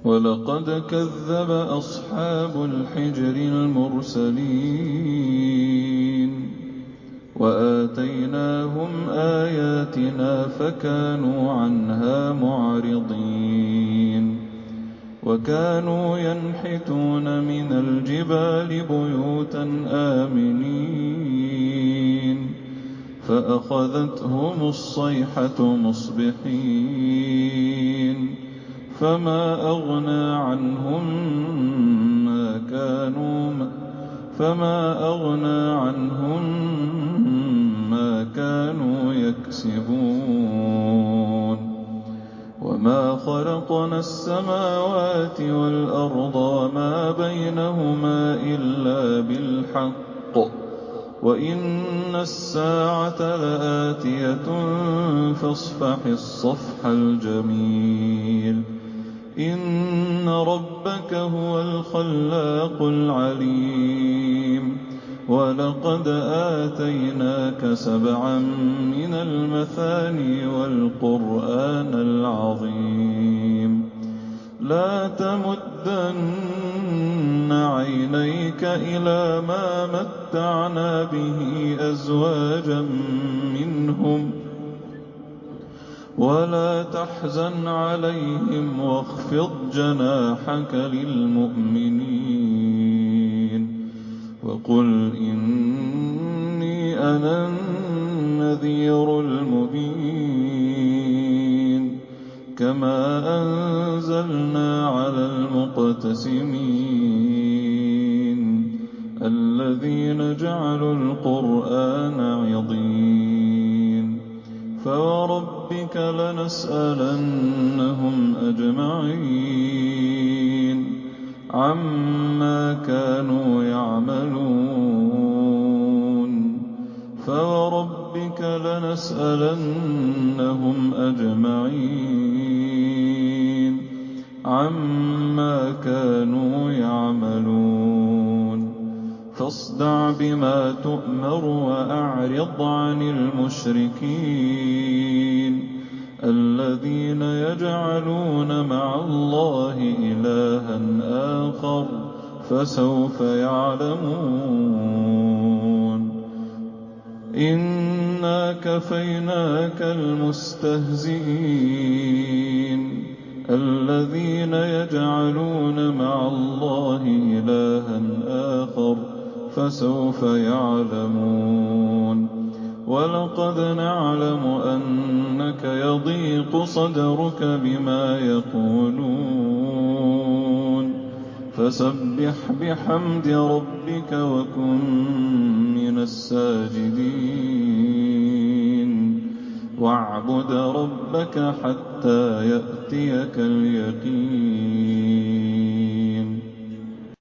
وَلَقَدْ كَذَّبَ أَصْحَابُ الْحِجْرِ الْمُرْسَلِينَ وَآتَيْنَاهُمْ آيَاتِنَا فَكَانُوا عَنْهَا مُعْرِضِينَ وَكَانُوا يَنْحِتُونَ مِنَ الْجِبَالِ بُيُوتًا آمِنِينَ فَأَخَذَتْهُمُ الصَّيْحَةُ مُصْبِحِينَ فَمَا أَغْنَىٰ عَنْهُم مَّا كَانُوا يَكْسِبُونَ وَمَا خَلَقْنَا السَّمَاوَاتِ وَالْأَرْضَ وَمَا بَيْنَهُمَا إِلَّا بِالْحَقِّ وَإِنَّ السَّاعَةَ لَآتِيَةٌ فَاصْفَحِ الصَّفْحَ الْجَمِيلَ إِنَّ رَبَّكَ هُوَ الْخَلَّاقُ الْعَلِيمُ وَلَقَدْ آتَيْنَاكَ سَبْعًا مِّنَ الْمَثَانِي وَالْقُرْآنَ الْعَظِيمَ لَا تَمُدَّنَّ عَيْنَيْكَ إِلَىٰ مَا مَتَّعْنَا بِهِ أَزْوَاجًا مِّنْهُمْ وَلَا تَحْزَنْ عَلَيْهِمْ وَاخْفِضْ جَنَاحَكَ لِلْمُؤْمِنِينَ وَقُلْ إِنِّي أَنَا النَّذِيرُ الْمُبِينُ كَمَا أَنزَلْنَا عَلَى الْمُقْتَسِمِينَ الَّذِينَ جَعَلُوا الْقُرْآنَ عِضِينَ فَوَرَبِّكَ لَنَسْأَلَنَّهُمْ أَجْمَعِينَ عَمَّا كَانُوا يَعْمَلُونَ فَوَرَبِّكَ لَنَسْأَلَنَّهُمْ أَجْمَعِينَ عَمَّا كَانُوا يَعْمَلُونَ فاصدع بما تؤمر وأعرض عن المشركين الذين يجعلون مع الله إلها آخر فسوف يعلمون إنا كفيناك المستهزئين الذين يجعلون مع الله إلها آخر فسوف يعلمون وَلَقَدْ نَعْلَمُ أَنَّكَ يَضِيقُ صَدْرُكَ بِمَا يَقُولُونَ فَسَبِّحْ بِحَمْدِ رَبِّكَ وَكُن مِّنَ السَّاجِدِينَ وَاعْبُدْ رَبَّكَ حَتَّىٰ يَأْتِيَكَ الْيَقِينُ